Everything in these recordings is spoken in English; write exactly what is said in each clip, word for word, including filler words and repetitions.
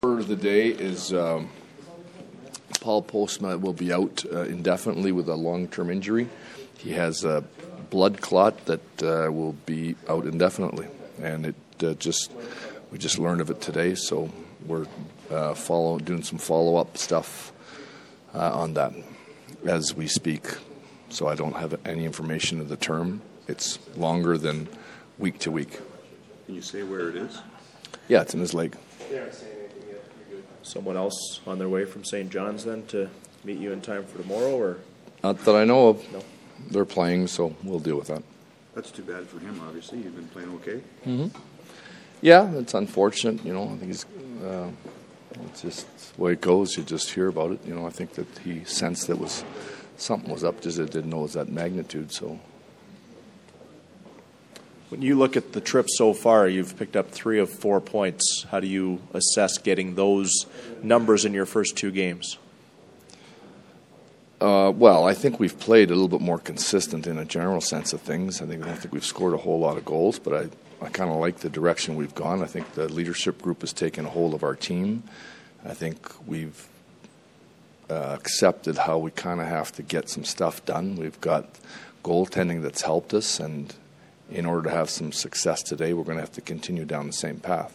Word of the day is um, Paul Postma will be out uh, indefinitely with a long-term injury. He has a blood clot that uh, will be out indefinitely, and it uh, just we just learned of it today. So we're uh, follow doing some follow-up stuff uh, on that as we speak. So I don't have any information of the term. It's longer than week to week. Can you say where it is? Yeah, it's in his leg. Someone else on their way from Saint John's then to meet you in time for tomorrow, or Not that I know of. no? They're playing, so we'll deal with that. That's too bad for him, obviously. You've been playing okay. Mm-hmm. Yeah, it's unfortunate. You know, I think he's. Uh, it's just the way it goes. You just hear about it. You know, I think that he sensed that was something was up, just that didn't know it was that magnitude. So. When you look at the trip so far, you've picked up three of four points. How do you assess getting those numbers in your first two games? Uh, well, I think we've played a little bit more consistent in a general sense of things. I think I don't think we've scored a whole lot of goals, but I, I kind of like the direction we've gone. I think the leadership group has taken a hold of our team. I think we've uh, accepted how we kind of have to get some stuff done. We've got goaltending that's helped us, and in order to have some success today, we're going to have to continue down the same path.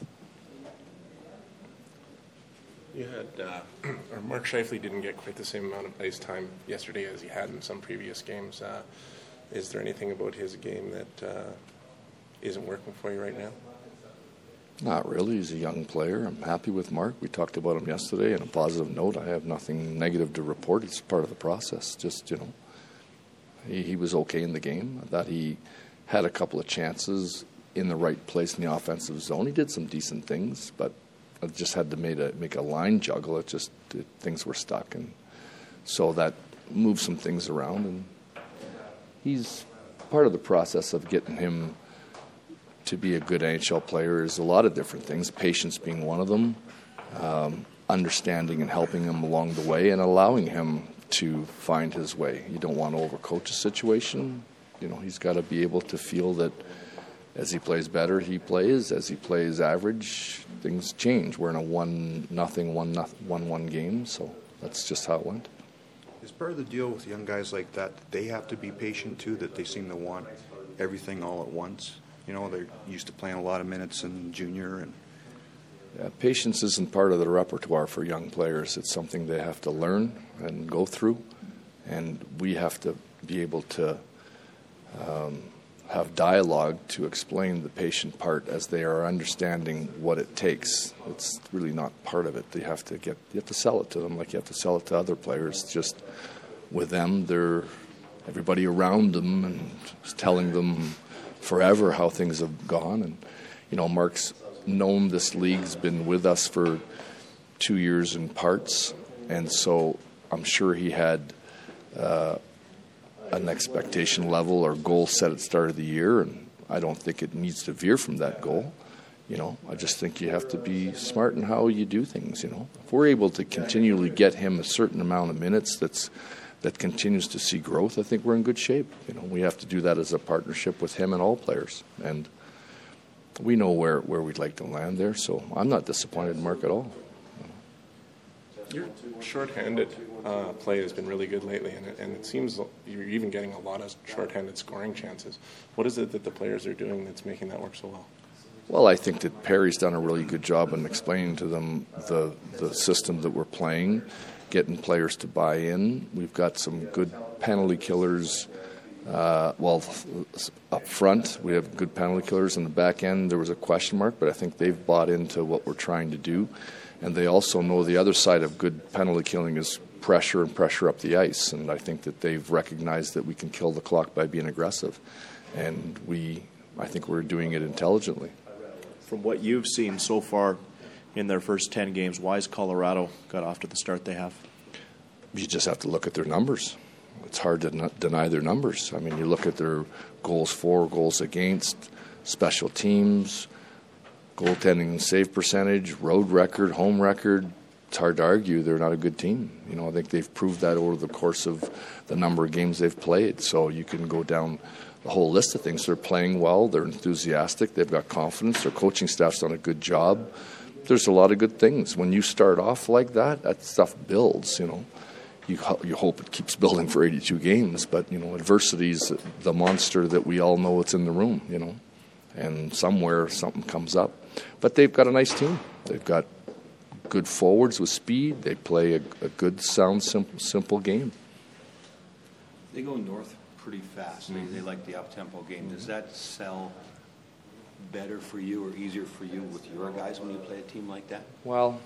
You had, uh, or Mark Scheifele didn't get quite the same amount of ice time yesterday as he had in some previous games. Uh, is there anything about his game that uh, isn't working for you right now? Not really. He's a young player. I'm happy with Mark. We talked about him yesterday. On a positive note, I have nothing negative to report. It's part of the process. Just, you know, he, he was okay in the game. I thought he had a couple of chances in the right place in the offensive zone. He did some decent things, but I just had to make a, make a line juggle. It just it, things were stuck, and so that moved some things around. And he's part of the process of getting him to be a good N H L player is a lot of different things, patience being one of them, um, understanding and helping him along the way, and allowing him to find his way. You don't want to overcoach a situation. You know, he's got to be able to feel that as he plays better, he plays. As he plays average, things change. We're in a one nothing, one nothing, one one game, so that's just how it went. Is part of the deal with young guys like that, they have to be patient too, that they seem to want everything all at once? You know, they're used to playing a lot of minutes in junior. and Yeah, patience isn't part of the repertoire for young players. It's something they have to learn and go through, and we have to be able to Um, have dialogue to explain the patient part as they are understanding what it takes. It's really not part of it. They have to get you have to sell it to them like you have to sell it to other players. Just with them, they're everybody around them and telling them forever how things have gone. And you know, Mark's known this league's been with us for two years in parts, and so I'm sure he had Uh, an expectation level or goal set at the start of the year, and I don't think it needs to veer from that goal. You know, I just think you have to be smart in how you do things, you know. If we're able to continually get him a certain amount of minutes that's that continues to see growth, I think we're in good shape. You know, we have to do that as a partnership with him and all players. And we know where, where we'd like to land there, so I'm not disappointed in Mark at all. Your shorthanded uh, play has been really good lately, and it, and it seems you're even getting a lot of shorthanded scoring chances. What is it that the players are doing that's making that work so well? Well, I think that Perry's done a really good job in explaining to them the the system that we're playing, getting players to buy in. We've got some good penalty killers. Uh, well, up front, we have good penalty killers. In the back end, there was a question mark, but I think they've bought into what we're trying to do. And they also know the other side of good penalty killing is pressure and pressure up the ice. And I think that they've recognized that we can kill the clock by being aggressive. And we, I think we're doing it intelligently. From what you've seen so far in their first ten games, why has Colorado got off to the start they have? You just have to look at their numbers. It's hard to not deny their numbers. I mean, you look at their goals for, goals against, special teams, goaltending and save percentage, road record, home record. It's hard to argue they're not a good team. You know, I think they've proved that over the course of the number of games they've played. So you can go down the whole list of things. They're playing well. They're enthusiastic. They've got confidence. Their coaching staff's done a good job. there's a lot of good things. When you start off like that, that stuff builds, you know. You, you hope it keeps building for eighty-two games, but, you know, adversity is the monster that we all know it's in the room, you know. And somewhere something comes up. But they've got a nice team. They've got good forwards with speed. They play a, a good, sound, simple, simple game. They go north pretty fast. They, they like the up-tempo game. Does that sell better for you or easier for you with your guys when you play a team like that? Well,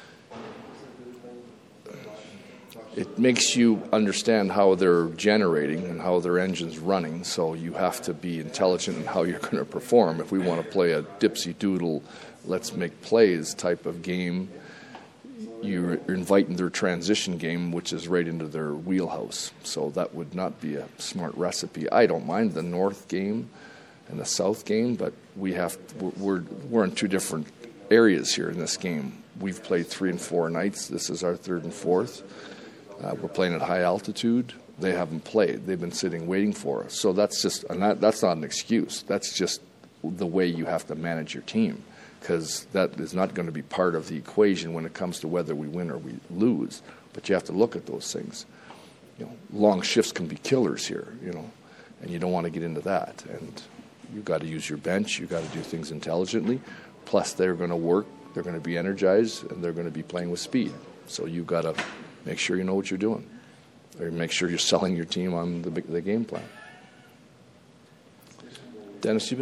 it makes you understand how they're generating and how their engine's running, so you have to be intelligent in how you're going to perform. If we want to play a dipsy-doodle, let's make plays type of game, you're inviting their transition game, which is right into their wheelhouse. So that would not be a smart recipe. I don't mind the North game and the South game, but we have we're we're in two different areas here in this game. We've played three and four nights. This is our third and fourth. Uh, we're playing at high altitude. They haven't played. They've been sitting waiting for us. So that's just and that, that's not an excuse. That's just the way you have to manage your team, because that is not going to be part of the equation when it comes to whether we win or we lose. But you have to look at those things. You know, long shifts can be killers here, you know, and you don't want to get into that. And you've got to use your bench. You've got to do things intelligently. Plus, they're going to work. They're going to be energized, and they're going to be playing with speed. So you've got to make sure you know what you're doing, or make sure you're selling your team on the, the game plan. Dennis, you've been